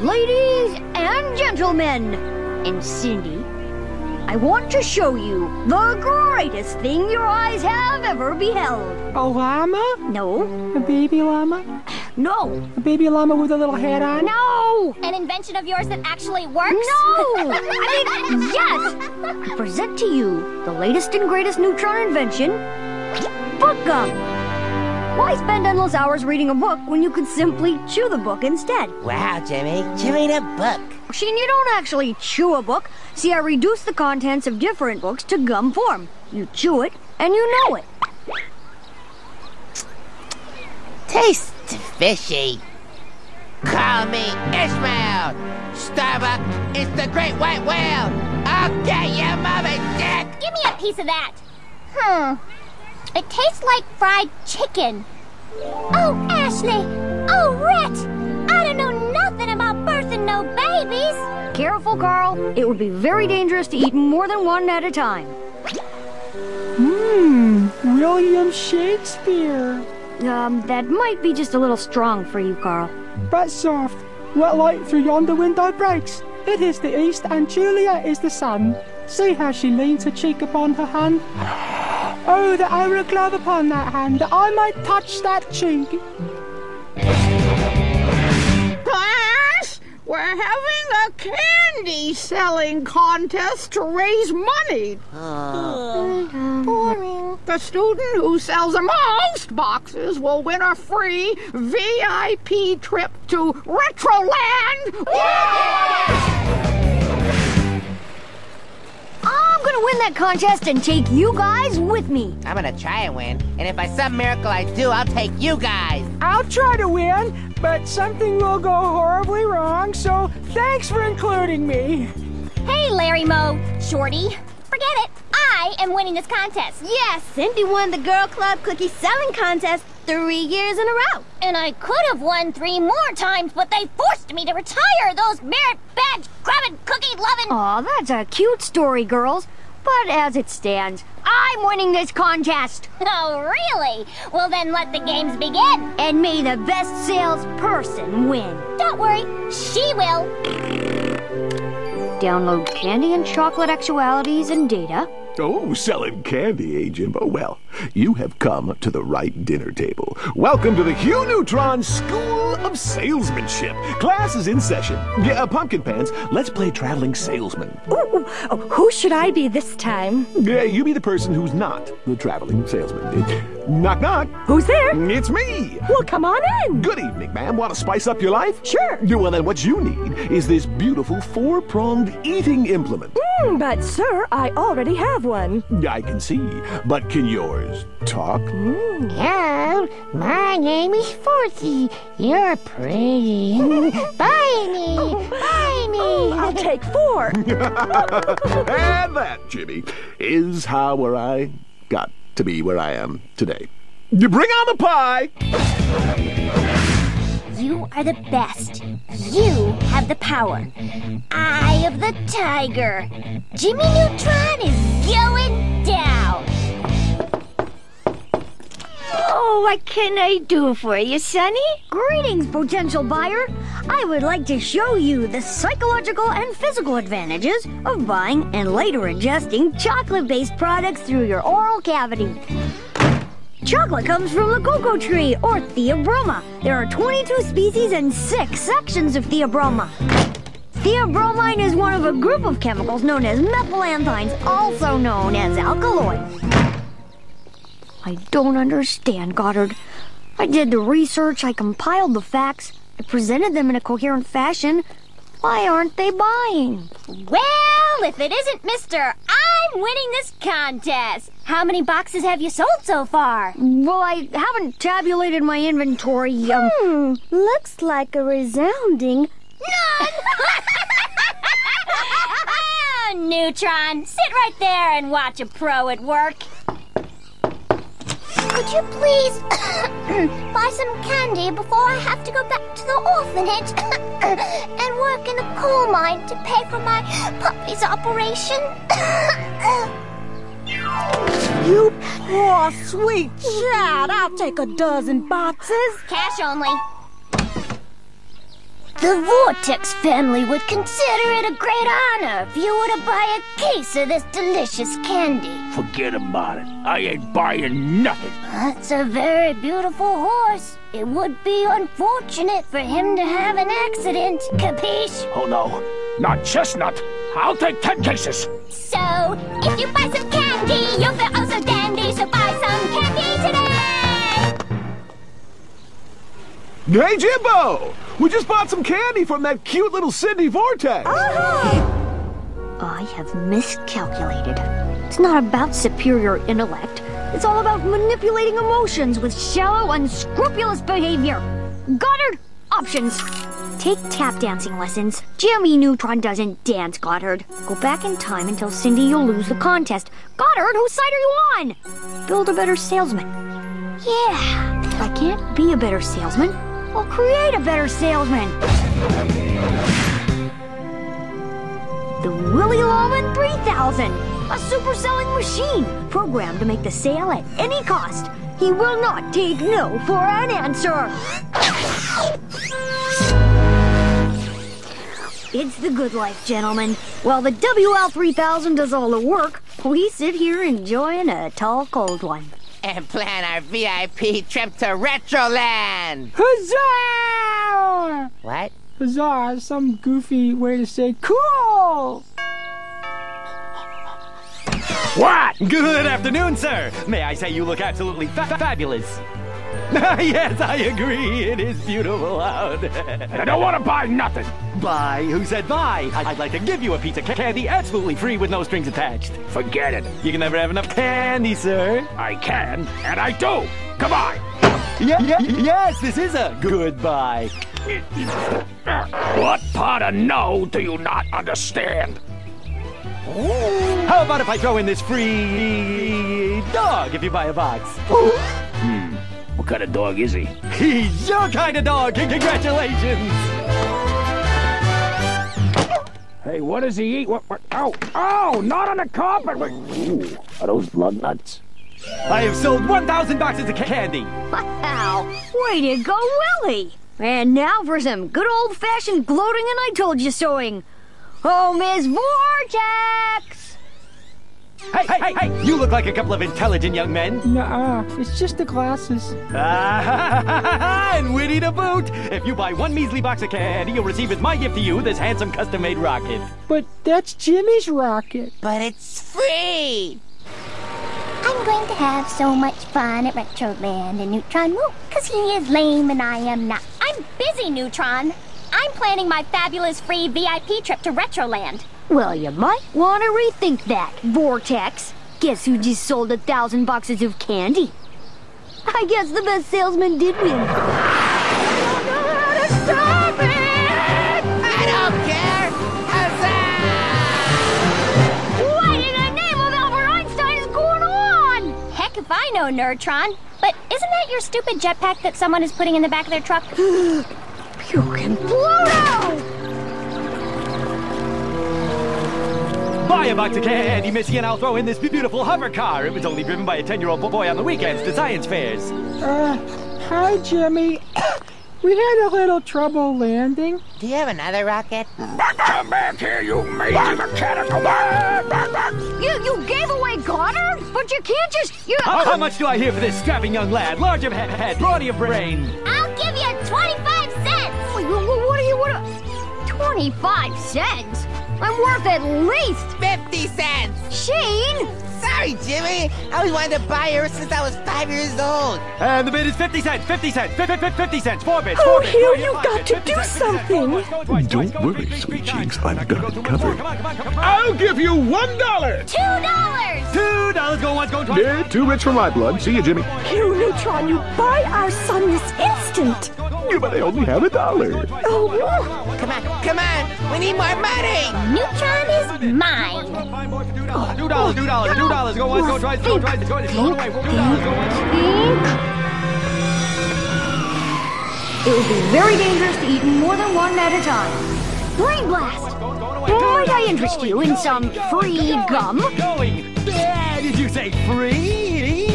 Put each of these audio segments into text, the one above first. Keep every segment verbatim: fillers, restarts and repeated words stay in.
Ladies and gentlemen, and Cindy, I want to show you the greatest thing your eyes have ever beheld. A llama? No. A baby llama? No. A baby llama with a little head on? No. An invention of yours that actually works? No. I mean, yes. I present to you the latest and greatest neutron invention, book gum. Why spend endless hours reading a book when you could simply chew the book instead? Wow, Jimmy, chewing a book. Sheen, you don't actually chew a book. See, I reduce the contents of different books to gum form. You chew it, and you know it. Tastes fishy. Call me Ishmael. Starbuck, it's the great white whale. I'll get you, Moby Dick. Give me a piece of that. Hmm. It tastes like fried chicken. Oh, Ashley. Oh, Rhett. I don't know nothing about birthing no babies. Careful, Carl. It would be very dangerous to eat more than one at a time. Mmm, William Shakespeare. Um, that might be just a little strong for you, Carl. But soft. What light through yonder window breaks? It is the east, and Julia is the sun. See how she leans her cheek upon her hand. Oh, that I were a glove upon that hand, that I might touch that cheek. Class, we're having a candy selling contest to raise money. Oh. Boring. The student who sells the most boxes will win a free V I P trip to Retroland. I'm gonna win that contest and take you guys with me. I'm gonna try and win, and if by some miracle I do, I'll take you guys. I'll try to win, but something will go horribly wrong, so thanks for including me. Hey, Larry Moe, Shorty. Forget it. I am winning this contest. Yes, Cindy won the Girl Club cookie selling contest three years in a row. And I could have won three more times, but they forced me to retire those merit badge grabbing cookie loving. Aw, that's a cute story, girls. But as it stands, I'm winning this contest. Oh, really? Well, then let the games begin. And may the best salesperson win. Don't worry, she will. Download Candy and Chocolate Actualities and Data. Oh, selling candy, eh, Jimbo? Well, you have come to the right dinner table. Welcome to the Hugh Neutron School of Salesmanship. Class is in session. Yeah, Pumpkin Pants, let's play traveling salesman. Ooh, oh, who should I be this time? Yeah, you be the person who's not the traveling salesman. Knock, knock. Who's there? It's me. Well, come on in. Good evening, ma'am. Want to spice up your life? Sure. Well, then what you need is this beautiful four-pronged eating implement. Mm, but, sir, I already have one. I can see, but can yours talk? Mm. Hello, my name is Forky. You're pretty. Buy me, buy me. Oh, I'll take four. And that, Jimmy, is how where I got to be where I am today. You bring on the pie! You are the best. You have the power. Eye of the tiger. Jimmy Neutron is going down. Oh, what can I do for you, Sonny? Greetings, potential buyer. I would like to show you the psychological and physical advantages of buying and later ingesting chocolate-based products through your oral cavity. Chocolate comes from the cocoa tree, or Theobroma. There are twenty-two species and six sections of Theobroma. Theobromine is one of a group of chemicals known as methylanthines, also known as alkaloids. I don't understand, Goddard. I did the research, I compiled the facts, I presented them in a coherent fashion. Why aren't they buying? Well, if it isn't Mister I'm winning this contest. How many boxes have you sold so far? Well, I haven't tabulated my inventory. Um... Hmm, looks like a resounding none! Oh, Neutron, sit right there and watch a pro at work. Could you please buy some candy before I have to go back to the orphanage and work in the coal mine to pay for my puppy's operation? You poor sweet child. I'll take a dozen boxes. Cash only. The Vortex family would consider it a great honor if you were to buy a case of this delicious candy. Forget about it. I ain't buying nothing. That's a very beautiful horse. It would be unfortunate for him to have an accident, capiche? Oh no, not Chestnut. I'll take ten cases. So, if you buy some candy, you'll feel oh so dandy, so buy some candy today! Hey, Jimbo! We just bought some candy from that cute little Cindy Vortex. I have miscalculated. It's not about superior intellect. It's all about manipulating emotions with shallow, unscrupulous behavior. Goddard, options. Take tap dancing lessons. Jimmy Neutron doesn't dance, Goddard. Go back in time and tell Cindy you'll lose the contest. Goddard, whose side are you on? Build a better salesman. Yeah, if I can't be a better salesman, I'll create a better salesman. The Willy Loman three thousand. A super selling machine programmed to make the sale at any cost. He will not take no for an answer. It's the good life, gentlemen. While the W L three thousand does all the work, we sit here enjoying a tall, cold one. And plan our V I P trip to Retroland. Huzzah! What? Huzzah is some goofy way to say cool! What? Good afternoon, sir. May I say you look absolutely fa fabulous. Yes, I agree. It is beautiful out. I don't want to buy nothing. Buy? Who said buy? I'd like to give you a piece of candy absolutely free with no strings attached. Forget it. You can never have enough candy, sir. I can, and I do. Goodbye. Yeah, yeah, yes, this is a goodbye. What part of no do you not understand? How about if I throw in this free dog if you buy a box? Hmm. What kind of dog is he? He's your kind of dog. Congratulations. Hey, what does he eat? What? what? Oh, oh, not on the carpet. Ooh, are those blood nuts? I have sold one thousand boxes of candy. Wow, way to go, Willie. And now for some good old-fashioned gloating and I told you soing. Oh, Miss Vortex! Hey, hey, hey, hey! You look like a couple of intelligent young men. Nuh-uh, it's just the glasses. Ah, and witty to boot! If you buy one measly box of candy, you'll receive as my gift to you this handsome custom-made rocket. But that's Jimmy's rocket. But it's free! I'm going to have so much fun at Retroland and Neutron won't, because he is lame and I am not. I'm busy, Neutron. I'm planning my fabulous free V I P trip to Retroland. Well, you might want to rethink that, Vortex. Guess who just sold a thousand boxes of candy? I guess the best salesman did win. Stop it! I don't care! Huzzah! What in the name of Albert Einstein is going on? Heck if I know, Nerdtron. But isn't that your stupid jetpack that someone is putting in the back of their truck? Pukin' Pluto! Buy a box of candy, Missy, and I'll throw in this beautiful hover car. It was only driven by a ten-year-old boy on the weekends to science fairs. Uh, hi, Jimmy. We had a little trouble landing. Do you have another rocket? Come back here, you lazy mechanical. You, you gave away Goddard? But you can't just... You... How, how much do I hear for this strapping young lad? Large of head, head broad of brain. I'll give you twenty-five cents! Wait, what, what are you... What are... twenty-five cents? I'm worth at least... fifty cents! Shane! Sorry, Jimmy. I always wanted to buy her since I was five years old. And the bid is fifty cents, fifty cents, fifty cents, four bids, Oh, four bids. Hugh, four you've bids, got to fifty do cents, fifty cents, something. twice, twice, twice, Don't twice, worry, three, sweet three times. cheeks, I've got it covered. Come on, come on, come on, come on. I'll give you one dollar. Two dollars! Two dollars, go once, go twice. Yeah, too rich for my blood. See you, Jimmy. Hugh Neutron, you buy our son this instant. Yeah, but I only have a dollar. Oh, Come on, come on. We need more money. Neutron is mine. Two dollars, two dollars, two dollars, go once, go twice, go twice, go twice, go away. Two dollars, go once. It would be very dangerous to eat more than one at a time. Brain blast! Might I interest you in some free gum? Going. Yeah, did you say free?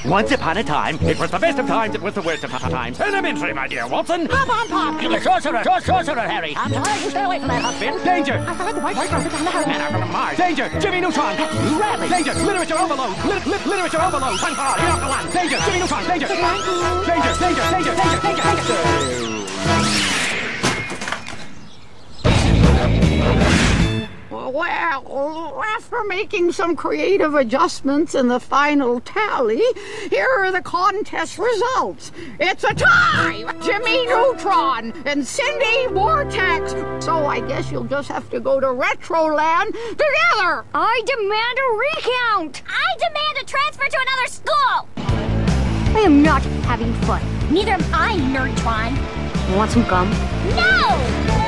Once upon a time, it was the best of times, it was the worst of times. Elementary, my dear Watson. Pop on pop! You're the sorcerer! Sor- sorcerer, Harry! I'm trying to stay away from that husband! Danger! I thought the white girl down the house. Man, I'm from Mars. Danger! Jimmy Neutron! Radley! Danger! Literature overload! Lit- lit- literature overload! Sunflower, get off the line! Danger! Jimmy Neutron! Danger! Danger! Danger! Danger! Danger! Danger! Danger! Well, after making some creative adjustments in the final tally, here are the contest results. It's a tie! Jimmy Neutron and Cindy Vortex. So I guess you'll just have to go to Retroland together. I demand a recount. I demand a transfer to another school. I am not having fun. Neither am I, Nerdtron. Want some gum? No!